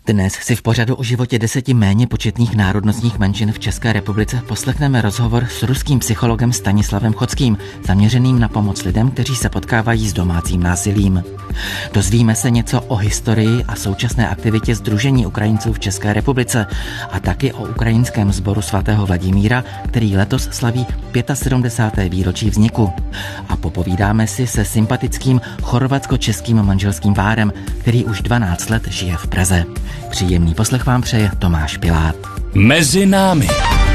Dnes si v pořadu o životě 10 méně početných národnostních menšin v České republice poslechneme rozhovor s ruským psychologem Stanislavem Chodským, zaměřeným na pomoc lidem, kteří se potkávají s domácím násilím. Dozvíme se něco o historii a současné aktivitě Sdružení Ukrajinců v České republice a taky o ukrajinském sboru svatého Vladimíra, který letos slaví 75. výročí vzniku. A popovídáme si se sympatickým chorvatsko-českým manželským párem, který už 12 let žije v Praze. Příjemný poslech vám přeje Tomáš Pilát. Mezi námi.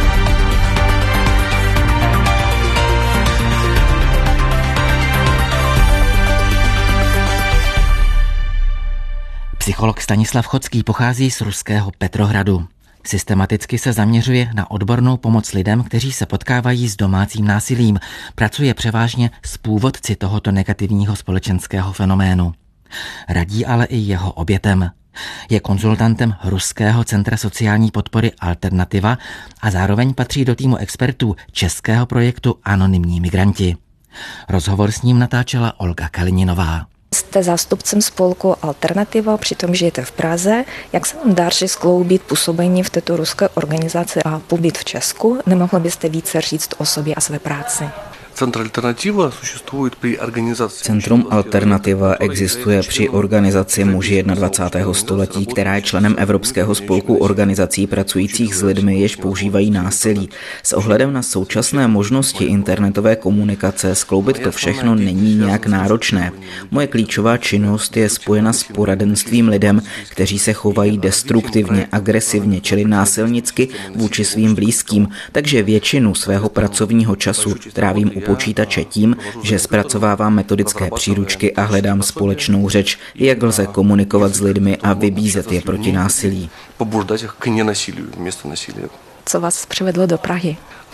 Psycholog Stanislav Chodský pochází z ruského Petrohradu. Systematicky se zaměřuje na odbornou pomoc lidem, kteří se potkávají s domácím násilím. Pracuje převážně s původci tohoto negativního společenského fenoménu. Radí ale i jeho obětem. Je konzultantem Ruského centra sociální podpory Alternativa a zároveň patří do týmu expertů českého projektu Anonymní migranti. Rozhovor s ním natáčela Olga Kalininová. Jste zástupcem spolku Alternativa, přitom žijete v Praze. Jak se vám daří skloubit působení v této ruské organizaci a pobyt v Česku? Nemohli byste více říct o sobě a své práci? Centrum Alternativa existuje při organizaci Muži 21. století, která je členem Evropského spolku organizací pracujících s lidmi, jež používají násilí. S ohledem na současné možnosti internetové komunikace skloubit to všechno není nějak náročné. Moje klíčová činnost je spojena s poradenstvím lidem, kteří se chovají destruktivně, agresivně, čili násilnicky vůči svým blízkým, takže většinu svého pracovního času trávím u počítače tím, že zpracovávám metodické příručky a hledám společnou řeč, jak lze komunikovat s lidmi a vybízet je proti násilí. Co vás přivedlo do Prahy?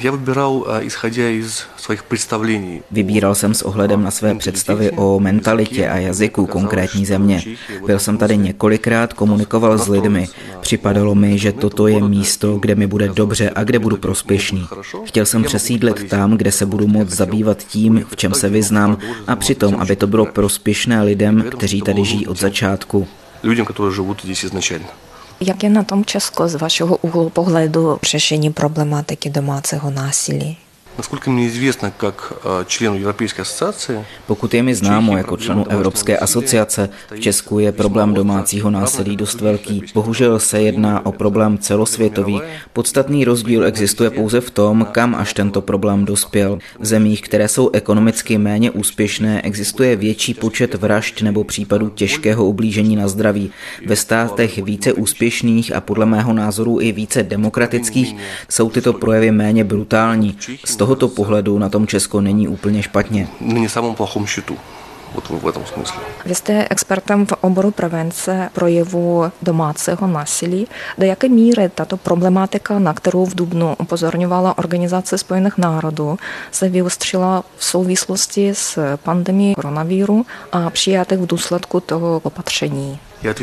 Vybíral jsem s ohledem na své představy o mentalitě a jazyku konkrétní země. Byl jsem tady několikrát, komunikoval s lidmi. Připadalo mi, že toto je místo, kde mi bude dobře a kde budu prospěšný. Chtěl jsem přesídlit tam, kde se budu moct zabývat tím, v čem se vyznám, a přitom, aby to bylo prospěšné lidem, kteří tady žijí od začátku. Jak je na tom Česko z vašeho úhlu pohledu řešení problematiky domácího násilí? Pokud je mi známo jako členu Evropské asociace, v Česku je problém domácího násilí dost velký. Bohužel se jedná o problém celosvětový. Podstatný rozdíl existuje pouze v tom, kam až tento problém dospěl. V zemích, které jsou ekonomicky méně úspěšné, existuje větší počet vražd nebo případů těžkého ublížení na zdraví. Ve státech více úspěšných a podle mého názoru i více demokratických jsou tyto projevy méně brutální. Z tohoto pohledu na tom Česko není úplně špatně. Vy jste expertem v oboru prevence projevů domácího násilí. Do jaké míry tato problematika, na kterou v dubnu upozorňovala Organizace spojených národů, se vyostřila v souvislosti s pandemií koronaviru a přijatých v důsledku toho opatření?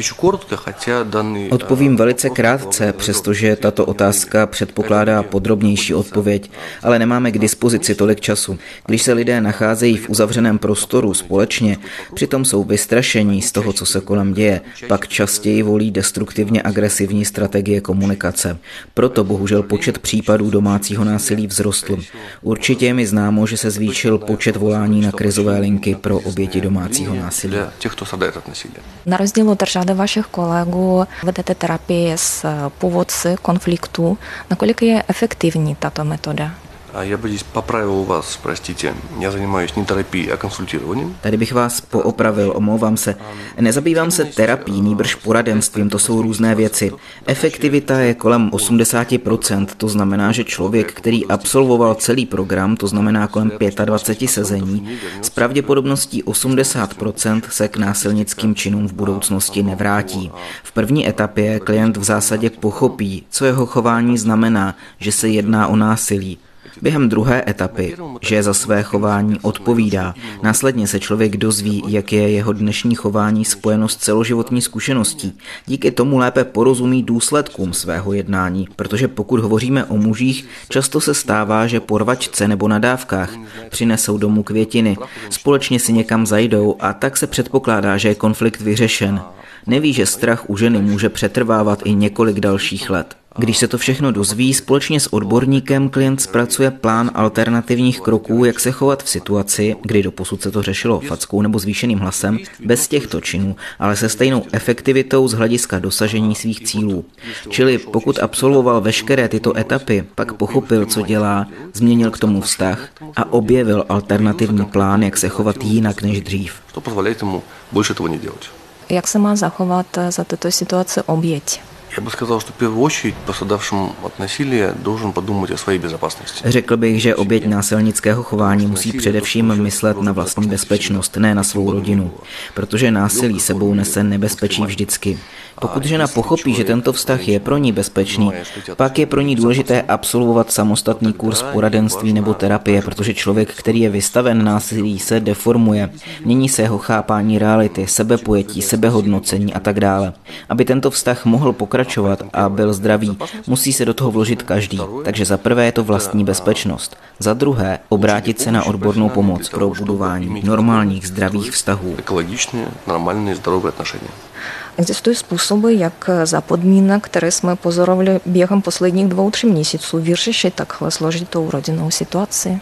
Odpovím velice krátce, přestože tato otázka předpokládá podrobnější odpověď, ale nemáme k dispozici tolik času. Když se lidé nacházejí v uzavřeném prostoru společně, přitom jsou vystrašení z toho, co se kolem děje, pak častěji volí destruktivně agresivní strategie komunikace. Proto bohužel počet případů domácího násilí vzrostl. Určitě je mi známo, že se zvýšil počet volání na krizové linky pro oběti domácího násilí. Na rozdíl od řady vašich kolegů vedete terapii s původci konfliktu. Nakolik je efektivní tato metoda? Já bych popravil vás, простите, já занимаюсь не терапией, а консультированием. Tady bych vás poopravil, omlouvám se. Nezabývám se terapií, nýbrž poradenstvím, to jsou různé věci. Efektivita je kolem 80%, to znamená, že člověk, který absolvoval celý program, to znamená kolem 25 sezení, s pravděpodobností 80% se k násilnickým činům v budoucnosti nevrátí. V první etapě klient v zásadě pochopí, co jeho chování znamená, že se jedná o násilí. Během druhé etapy, že za své chování odpovídá. Následně se člověk dozví, jak je jeho dnešní chování spojeno s celoživotní zkušeností. Díky tomu lépe porozumí důsledkům svého jednání, protože pokud hovoříme o mužích, často se stává, že po rvačce nebo nadávkách přinesou domů květiny, společně si někam zajdou a tak se předpokládá, že je konflikt vyřešen. Neví, že strach u ženy může přetrvávat i několik dalších let. Když se to všechno dozví, společně s odborníkem klient zpracuje plán alternativních kroků, jak se chovat v situaci, kdy doposud se to řešilo fackou nebo zvýšeným hlasem, bez těchto činů, ale se stejnou efektivitou z hlediska dosažení svých cílů. Čili pokud absolvoval veškeré tyto etapy, pak pochopil, co dělá, změnil k tomu vztah a objevil alternativní plán, jak se chovat jinak než dřív. Jak se má zachovat za této situace oběť? Я бы сказал, что в первую очередь пострадавшим от насилия должен подумать о своей безопасности. Řekl bych, že oběť násilnického chování musí především myslet na vlastní bezpečnost, ne na svou rodinu, protože násilí sebou nese nebezpečí vždycky. Pokud žena pochopí, že tento vztah je pro ní bezpečný, pak je pro ní důležité absolvovat samostatný kurz poradenství nebo terapie, protože člověk, který je vystaven násilí, se deformuje, mění se jeho chápání reality, sebepojetí, sebehodnocení a tak dále. Aby tento vztah mohl pokračovat a byl zdravý, musí se do toho vložit každý. Takže za prvé je to vlastní bezpečnost. Za druhé, obrátit se na odbornou pomoc pro budování normálních zdravých vztahů. Ekologičné, normální, zdravé отношения. Existují způsoby, jak za podmínek, které jsme pozorovali během posledních 2-3 měsíců, vyřešit takhle složitou rodinnou situaci?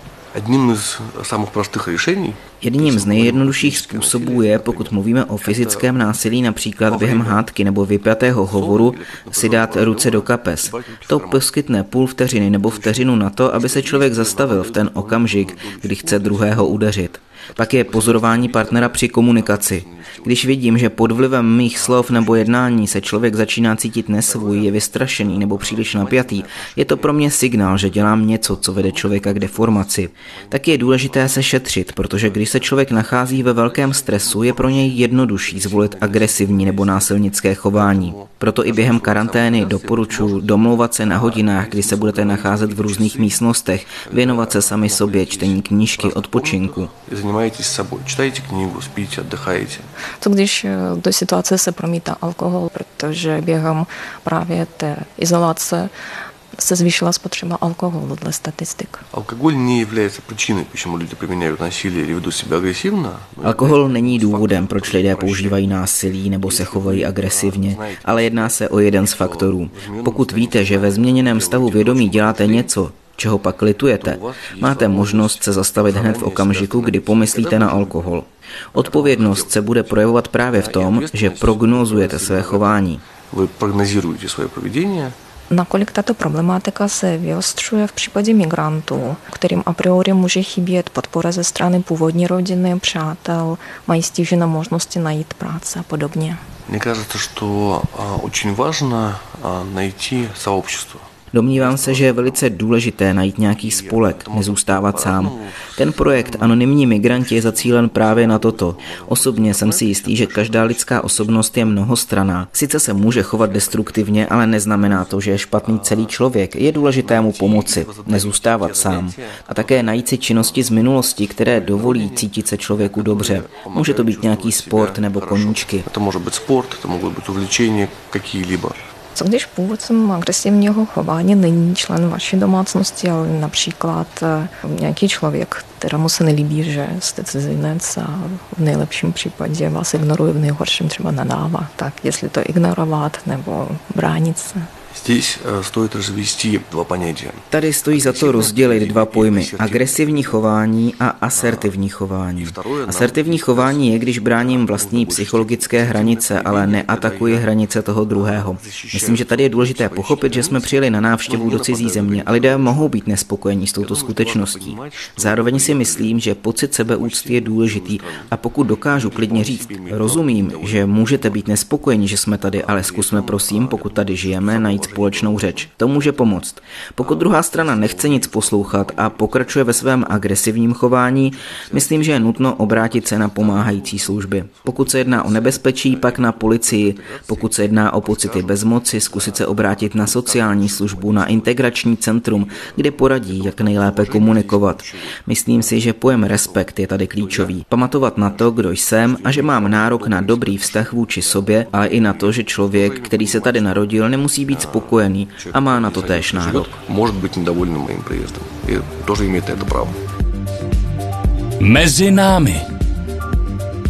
Jedním z nejjednodušších způsobů je, pokud mluvíme o fyzickém násilí, například během hádky nebo vypjatého hovoru, si dát ruce do kapes. To poskytne půl vteřiny nebo vteřinu na to, aby se člověk zastavil v ten okamžik, kdy chce druhého udeřit. Pak je pozorování partnera při komunikaci. Když vidím, že pod vlivem mých slov nebo jednání se člověk začíná cítit nesvůj, je vystrašený nebo příliš napjatý, je to pro mě signál, že dělám něco, co vede člověka k deformaci. Taky je důležité se šetřit, protože když se člověk nachází ve velkém stresu, je pro něj jednodušší zvolit agresivní nebo násilnické chování. Proto i během karantény doporučuji domlouvat se na hodinách, kdy se budete nacházet v různých místnostech, věnovat se sami sobě, čtení knížky, odpočinku. Занимаетесь собой, читаете книгу, спите, отдыхаете. Co když do situace se promítá alkohol, protože během právě té izolace se zvýšila spotřeba alkoholu dle statistik. Алкоголь не является причиной, почему люди применяют насилие или ведут себя агрессивно. Alkohol není důvodem, proč lidé používají násilí nebo se chovají agresivně, ale jedná se o jeden z faktorů. Pokud víte, že ve změněném stavu vědomí děláte něco, čeho pak litujete, máte možnost se zastavit hned v okamžiku, kdy pomyslíte na alkohol. Odpovědnost se bude projevovat právě v tom, že prognózujete své chování. Vy prognozujete své provedení. Nakolik tato problematika se vyostřuje v případě migrantů, kterým a priori může chybět podpora ze strany původní rodiny, přátel, mají stížené možnosti najít práci a podobně? Mně кажется, že очень важно найти сообщество. Domnívám se, že je velice důležité najít nějaký spolek, nezůstávat sám. Ten projekt Anonymní migranti je zacílen právě na toto. Osobně jsem si jistý, že každá lidská osobnost je mnohostranná. Sice se může chovat destruktivně, ale neznamená to, že je špatný celý člověk. Je důležité mu pomoci, nezůstávat sám. A také najít si činnosti z minulosti, které dovolí cítit se člověku dobře. Může to být nějaký sport nebo koníčky. To může být sport, to může být uvlečení jaký-libo. Co když původcem agresivního chování není člen vaší domácnosti, ale například nějaký člověk, kterému se nelíbí, že jste cizinec a v nejlepším případě vás ignoruje, v nejhorším třeba nadává. Tak jestli to ignorovat nebo bránit se. Здесь стоит развести два понятия. Tady stojí za to rozdělit dva pojmy: agresivní chování a asertivní chování. Asertivní chování je, když bráním vlastní psychologické hranice, ale neatakuji hranice toho druhého. Myslím, že tady je důležité pochopit, že jsme přijeli na návštěvu do cizí země a lidé mohou být nespokojení s touto skutečností. Zároveň si myslím, že pocit sebeúcty je důležitý a pokud dokážu klidně říct, rozumím, že můžete být nespokojení, že jsme tady, ale zkusme prosím, pokud tady žijeme, najít společnou řeč. To může pomoct. Pokud druhá strana nechce nic poslouchat a pokračuje ve svém agresivním chování, myslím, že je nutno obrátit se na pomáhající služby. Pokud se jedná o nebezpečí, pak na policii. Pokud se jedná o pocity bezmoci, zkusit se obrátit na sociální službu, na integrační centrum, kde poradí, jak nejlépe komunikovat. Myslím si, že pojem respekt je tady klíčový. Pamatovat na to, kdo jsem a že mám nárok na dobrý vztah vůči sobě, ale i na to, že člověk, který se tady narodil, nemusí být spokojený a má na to též nárok. Může být nedovolený mým příjezdem. I тоже имеет это право. Mezi námi.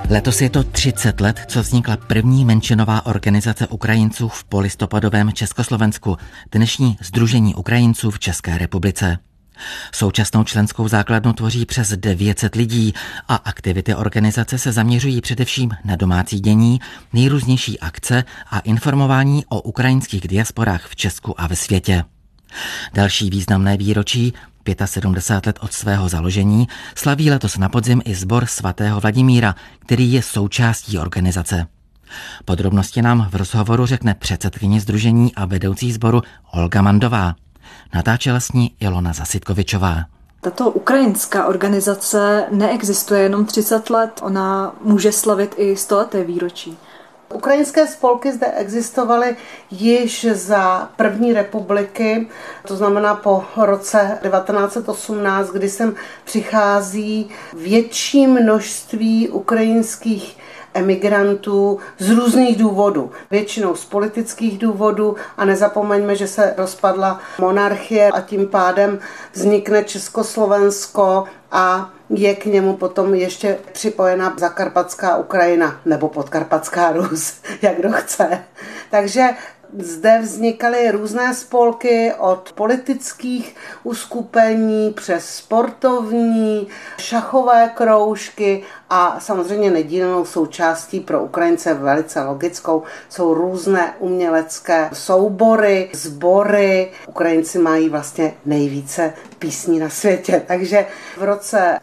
Letos je to 30 let, co vznikla první menšinová organizace Ukrajinců v polistopadovém Československu, dnešní Sdružení Ukrajinců v České republice. Současnou členskou základnu tvoří přes 900 lidí a aktivity organizace se zaměřují především na domácí dění, nejrůznější akce a informování o ukrajinských diasporách v Česku a ve světě. Další významné výročí, 75 let od svého založení, slaví letos na podzim i sbor svatého Vladimíra, který je součástí organizace. Podrobnosti nám v rozhovoru řekne předsedkyně sdružení a vedoucí sboru Olga Mandová. Natáčela s ní Ilona Zasitkovičová. Tato ukrajinská organizace neexistuje jenom 30 let, ona může slavit i 100leté výročí. Ukrajinské spolky zde existovaly již za první republiky, to znamená po roce 1918, kdy sem přichází větší množství ukrajinských emigrantů z různých důvodů. Většinou z politických důvodů a nezapomeňme, že se rozpadla monarchie a tím pádem vznikne Československo a je k němu potom ještě připojena Zakarpatská Ukrajina nebo Podkarpatská Rus, jak kdo chce. Takže zde vznikaly různé spolky od politických uskupení přes sportovní, šachové kroužky a samozřejmě nedílnou součástí pro Ukrajince velice logickou jsou různé umělecké soubory, sbory. Ukrajinci mají vlastně nejvíce písní na světě, takže v roce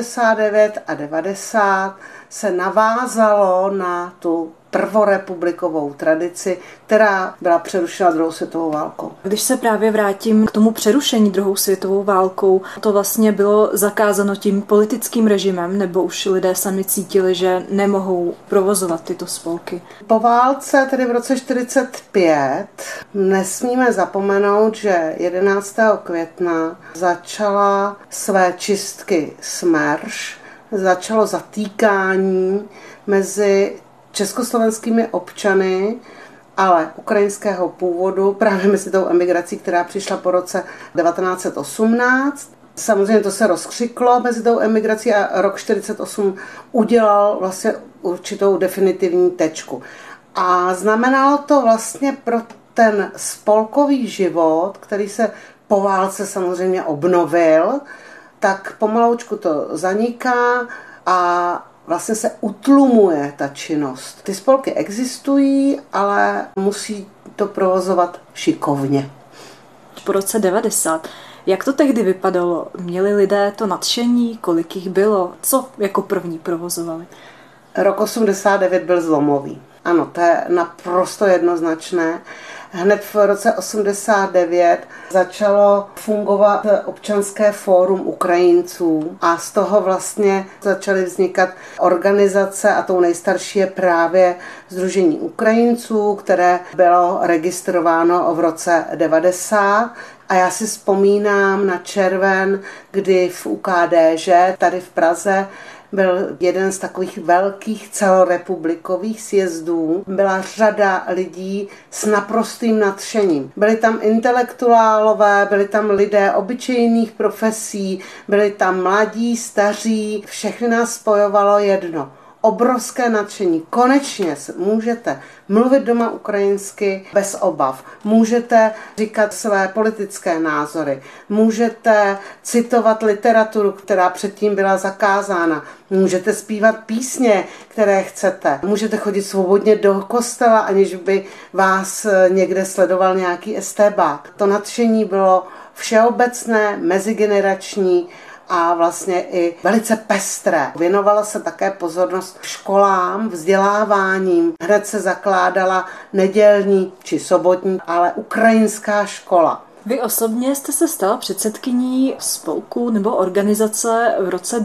89 a 90 se navázalo na tu prvorepublikovou tradici, která byla přerušena druhou světovou válkou. Když se právě vrátím k tomu přerušení druhou světovou válkou, to vlastně bylo zakázáno tím politickým režimem, nebo už lidé sami cítili, že nemohou provozovat tyto spolky? Po válce, tedy v roce 1945, nesmíme zapomenout, že 11. května začala své čistky Smerš, začalo zatýkání mezi československými občany, ale ukrajinského původu, právě mezi tou emigrací, která přišla po roce 1918. Samozřejmě to se rozkřiklo mezi tou emigrací a rok 1948 udělal vlastně určitou definitivní tečku. A znamenalo to vlastně pro ten spolkový život, který se po válce samozřejmě obnovil, tak pomaloučku to zaniká a vlastně se utlumuje ta činnost. Ty spolky existují, ale musí to provozovat šikovně. Po roce 90. Jak to tehdy vypadalo? Měli lidé to nadšení? Kolik jich bylo? Co jako první provozovali? Rok 89 byl zlomový. Ano, to je naprosto jednoznačné. Hned v roce 89 začalo fungovat občanské fórum Ukrajinců a z toho vlastně začaly vznikat organizace a tou nejstarší je právě Sdružení Ukrajinců, které bylo registrováno v roce 90. A já si vzpomínám na červen, kdy v UKDŽ tady v Praze byl jeden z takových velkých celorepublikových sjezdů. Byla řada lidí s naprostým nadšením. Byli tam intelektuálové, byli tam lidé obyčejných profesí, byli tam mladí, staří, všechny nás spojovalo jedno. Obrovské nadšení. Konečně můžete mluvit doma ukrajinsky bez obav. Můžete říkat své politické názory. Můžete citovat literaturu, která předtím byla zakázána. Můžete zpívat písně, které chcete. Můžete chodit svobodně do kostela, aniž by vás někde sledoval nějaký estébák. To nadšení bylo všeobecné, mezigenerační a vlastně i velice pestré. Věnovala se také pozornost školám, vzděláváním. Hned se zakládala nedělní či sobotní, ale ukrajinská škola. Vy osobně jste se stala předsedkyní spolku nebo organizace v roce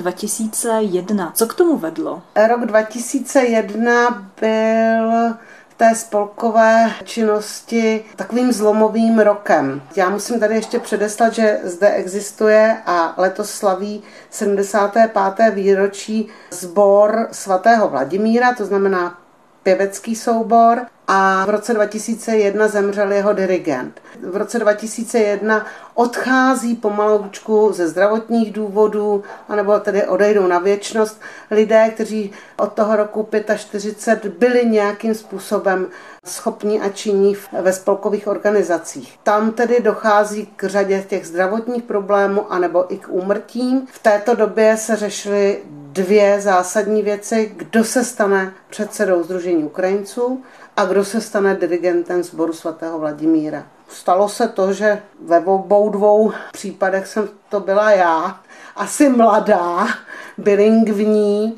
2001. Co k tomu vedlo? Rok 2001 byl té spolkové činnosti takovým zlomovým rokem. Já musím tady ještě předeslat, že zde existuje a letos slaví 75. výročí sbor svatého Vladimíra, to znamená pěvecký soubor a v roce 2001 zemřel jeho dirigent. V roce 2001 odchází pomaloučku ze zdravotních důvodů, anebo tedy odejdou na věčnost lidé, kteří od toho roku 45 byli nějakým způsobem schopní a činní ve spolkových organizacích. Tam tedy dochází k řadě těch zdravotních problémů anebo i k úmrtím. V této době se řešily dvě zásadní věci. Kdo se stane předsedou Sdružení Ukrajinců a kdo se stane dirigentem sboru svatého Vladimíra. Stalo se to, že ve obou dvou případech jsem to byla já, asi mladá, bilingvní,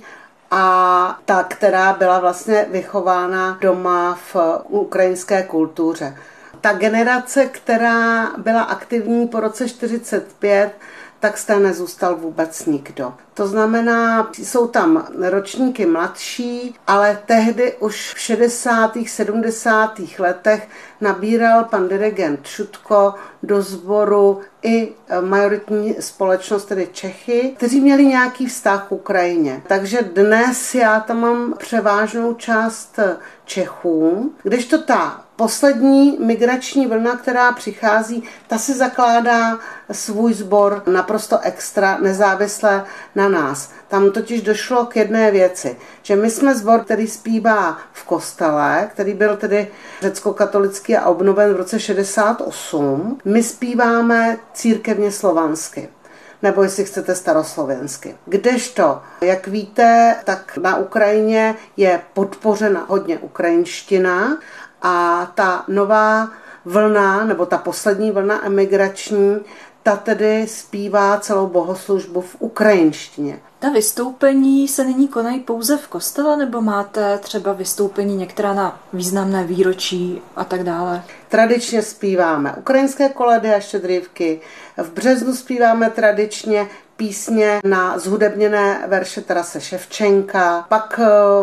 a ta, která byla vlastně vychována doma v ukrajinské kultuře. Ta generace, která byla aktivní po roce 45, tak z té nezůstal vůbec nikdo. To znamená, jsou tam ročníky mladší, ale tehdy už v 60. 70. letech nabíral pan dirigent Šutko do sboru i majoritní společnost, tedy Čechy, kteří měli nějaký vztah k Ukrajině. Takže dnes já tam mám převážnou část Čechů, kdežto ta poslední migrační vlna, která přichází, ta si zakládá svůj sbor naprosto extra, nezávisle na nás. Tam totiž došlo k jedné věci, že my jsme sbor, který zpívá v kostele, který byl tedy řeckokatolický a obnoven v roce 68. My zpíváme církevně slovansky, nebo jestli chcete staroslovensky. Kdežto, jak víte, tak na Ukrajině je podpořena hodně ukrajinština a ta nová vlna, nebo ta poslední vlna emigrační, ta tedy zpívá celou bohoslužbu v ukrajinštině. Ta vystoupení se nyní konají pouze v kostele, nebo máte třeba vystoupení některá na významné výročí a tak dále? Tradičně zpíváme ukrajinské koledy a štědrývky. V březnu zpíváme tradičně písně na zhudebněné verše Tarase Ševčenka, pak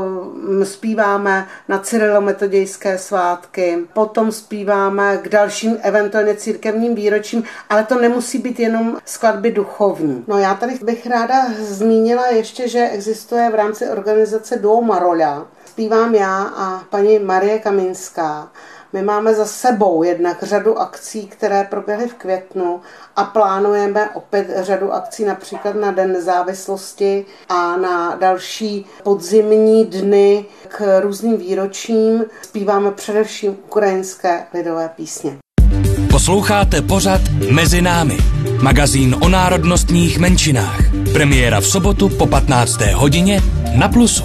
zpíváme na cyrilometodějské svátky, potom zpíváme k dalším eventuálně církevním výročím, ale to nemusí být jenom skladby duchovní. No já tady bych ráda zmínila ještě, že existuje v rámci organizace Duo Marola. Zpívám já a paní Marie Kaminská. My máme za sebou jednak řadu akcí, které proběhly v květnu a plánujeme opět řadu akcí například na Den nezávislosti a na další podzimní dny k různým výročím. Zpíváme především ukrajinské lidové písně. Posloucháte pořad Mezi námi, magazín o národnostních menšinách. Premiéra v sobotu po 15. hodině na Plusu.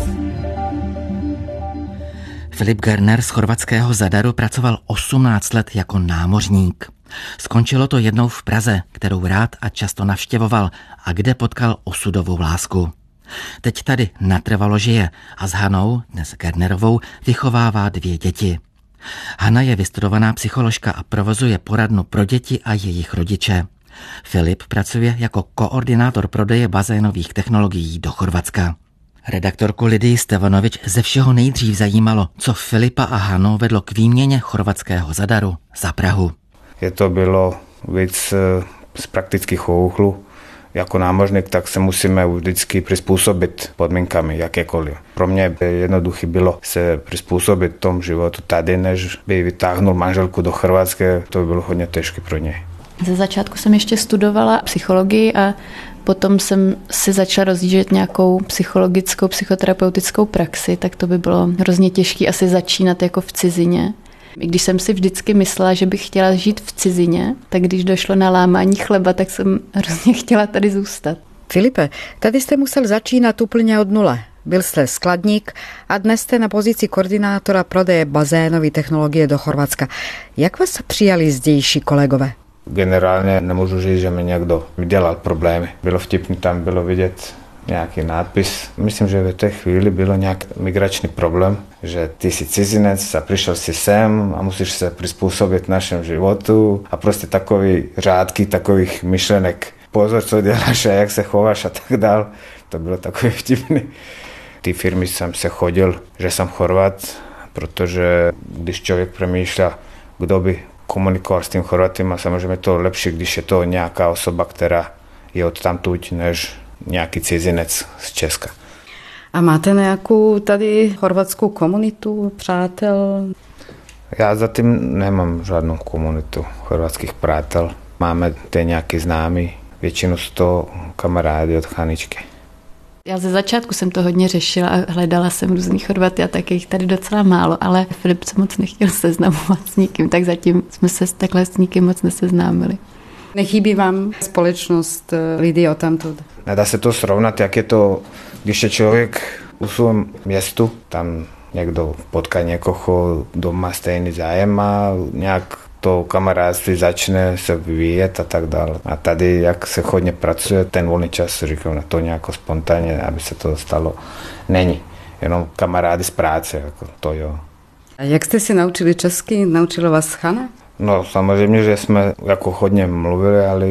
Filip Gerner z chorvatského Zadaru pracoval 18 let jako námořník. Skončilo to jednou v Praze, kterou rád a často navštěvoval a kde potkal osudovou lásku. Teď tady natrvalo žije a s Hanou, dnes Gernerovou, vychovává 2 děti. Hana je vystudovaná psycholožka a provozuje poradnu pro děti a jejich rodiče. Filip pracuje jako koordinátor prodeje bazénových technologií do Chorvatska. Redaktorku Lidii Stevanovič ze všeho nejdřív zajímalo, co Filipa a Hanu vedlo k výměně chorvatského Zadaru za Prahu. Je to bylo víc z praktických úhlů. Jako námořník tak se musíme vždycky přizpůsobit podmínkami jakékoliv. Pro mě jednoduché bylo se přizpůsobit tomu životu tady, než by vytáhnul manželku do Chorvatska. To by bylo hodně těžké pro něj. Ze začátku jsem ještě studovala psychologii a potom jsem si začala rozjíždět nějakou psychologickou, psychoterapeutickou praxi, tak to by bylo hrozně těžké asi začínat jako v cizině. I když jsem si vždycky myslela, že bych chtěla žít v cizině, tak když došlo na lámání chleba, tak jsem hrozně chtěla tady zůstat. Filipe, tady jste musel začínat úplně od nule. Byl jste skladník a dnes jste na pozici koordinátora prodeje bazénové technologie do Chorvatska. Jak vás přijali zdejší kolegové? Generálně nemůžu říct, že mi někdo dělal problémy. Bylo vtipný, tam bylo vidět nějaký nápis. Myslím, že v té chvíli bylo nějaký migrační problém, že ty jsi cizinec a přišel si sem a musíš se přizpůsobit našemu životu a prostě takový řádky takových myšlenek. Pozor, co děláš a jak se chováš a tak dál. To bylo takový vtipný. Ty firmy jsem se chodil, že jsem Chorvat, protože když člověk přemýšlá, kdo by komunikoval s tím Chorvatem a samozřejmě to lepší, když je to nějaká osoba, která je odtamtud, než nějaký cizinec z Česka. A máte nějakou tady chorvatskou komunitu, přátel? Já zatím nemám žádnou komunitu chorvatských přátel. Máme ty nějaký známí, většinou z toho kamarády od Chaničky. Já ze začátku jsem to hodně řešila a hledala jsem různý Chorvaty a tak jich tady docela málo, ale Filip se moc nechtěl seznamovat s nikým, tak zatím jsme se takhle s nikým moc neseznámili. Nechybí vám společnost lidí odtamtud? Nedá se to srovnat, jak je to, když je člověk u svém městu, tam někdo potká někoho, doma stejný zájem a nějak to kamarádství začne se vyvíjet a tak dále. A tady, jak se hodně pracuje, ten volný čas, říkám, na to nějak spontánně, aby se to stalo, není. Jenom kamarády z práce, jako to jo. A jak jste si naučili česky? Naučila vás Hana? No samozřejmě, že jsme jako hodně mluvili, ale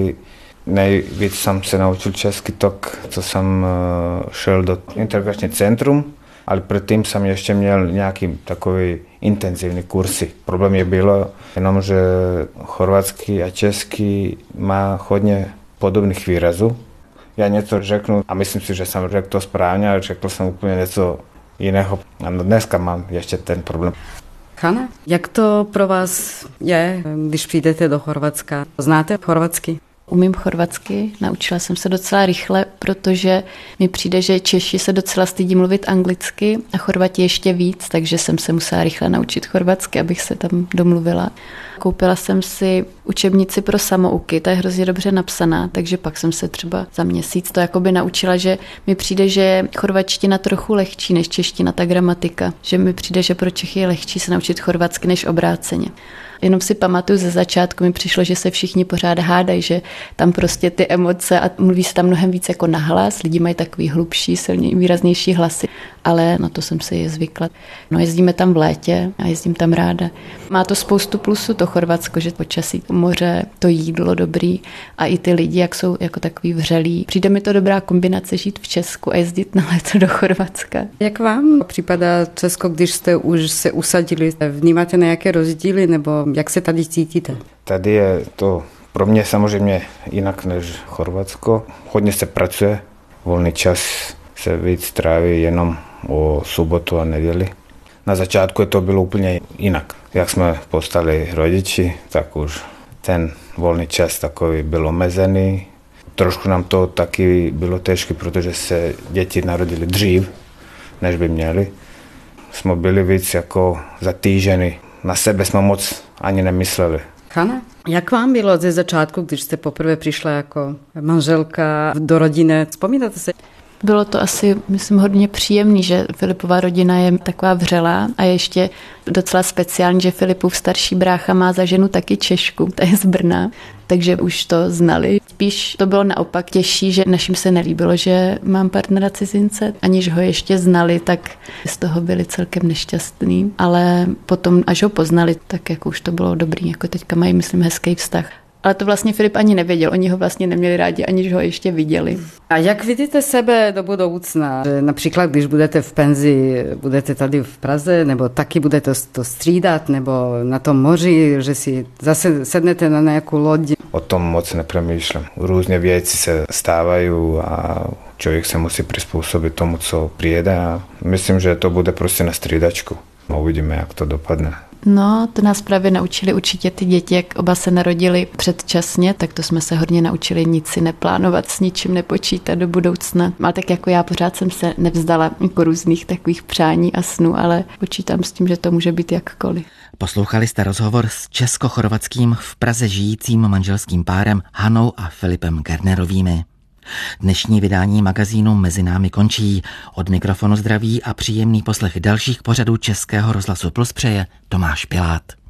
nejvíc jsem se naučil česky tak, co jsem šel do integrační centrum, ale předtím jsem ještě měl nějaký takový intenzivní kursy. Problém je bylo jenom, že chorvatský a český má hodně podobných výrazů. Já něco řeknu a myslím si, že jsem řekl to správně, ale řekl jsem úplně něco jiného. A dneska mám ještě ten problém. Hana, jak to pro vás je, když přijdete do Chorvatska? Znáte chorvatsky? Umím chorvatsky, naučila jsem se docela rychle, protože mi přijde, že Češi se docela stydí mluvit anglicky a Chorvati ještě víc, takže jsem se musela rychle naučit chorvatsky, abych se tam domluvila. Koupila jsem si učebnici pro samouky, ta je hrozně dobře napsaná, takže pak jsem se třeba za měsíc to jakoby naučila, že mi přijde, že je chorvačtina trochu lehčí než čeština, ta gramatika, že mi přijde, že pro Čechy je lehčí se naučit chorvatsky než obráceně. Jenom si pamatuju, ze začátku mi přišlo, že se všichni pořád hádají, že tam prostě ty emoce a mluví se tam mnohem víc jako nahlas, lidi mají takový hlubší, silnější, výraznější hlasy, ale na to jsem si zvykla. No, jezdíme tam v létě a jezdím tam ráda. Má to spoustu plusů to Chorvatsko, že počasí, moře, to jídlo dobrý a i ty lidi, jak jsou jako takový vřelí. Přijde mi to dobrá kombinace žít v Česku a jezdit na léto do Chorvatska. Jak vám připadá Česko, když jste už se usadili? Vnímáte nějaké rozdíly nebo jak se tady cítíte? Tady je to pro mě samozřejmě jinak než Chorvatsko. Hodně se pracuje, volný čas se víc tráví jenom o sobotu a neděli. Na začátku to bylo úplně jinak. Jak jsme postali rodiči, tak už ten volný čas takový byl omezený. Trošku nám to taky bylo těžké, protože se děti narodili dřív, než by měli. Jsme byli víc jako zatíženi. Na sebe jsme moc ani nemysleli. Hana, jak vám bylo ze začátku, když jste poprvé přišla jako manželka do rodiny? Vzpomínáte se? Bylo to asi, myslím, hodně příjemný, že Filipova rodina je taková vřelá a ještě docela speciální, že Filipův starší brácha má za ženu taky Češku, ta je z Brna, takže už to znali. Spíš to bylo naopak těžší, že našim se nelíbilo, že mám partnera cizince, aniž ho ještě znali, tak z toho byli celkem nešťastní, ale potom, až ho poznali, tak jako už to bylo dobrý, jako teďka mají, myslím, hezký vztah. Ale to vlastně Filip ani nevěděl, oni ho vlastně neměli rádi, aniž ho ještě viděli. A jak vidíte sebe do budoucna? Například, když budete v penzi, budete tady v Praze, nebo taky budete to střídat, nebo na tom moři, že si zase sednete na nějakou loď? O tom moc nepřemýšlím. Různé věci se stávají a člověk se musí přizpůsobit tomu, co přijede a myslím, že to bude prostě na střídačku. Uvidíme, jak to dopadne. No, to nás právě naučili určitě ty děti, jak oba se narodili předčasně, tak to jsme se hodně naučili nic si neplánovat, s ničím nepočítat do budoucna. A tak jako já pořád jsem se nevzdala jako různých takových přání a snů, ale počítám s tím, že to může být jakkoliv. Poslouchali jste rozhovor s česko-chorvatským v Praze žijícím manželským párem Hanou a Filipem Gernerovými. Dnešní vydání magazínu Mezi námi končí. Od mikrofonu zdraví a příjemný poslech dalších pořadů Českého rozhlasu Plus přeje Tomáš Pilát.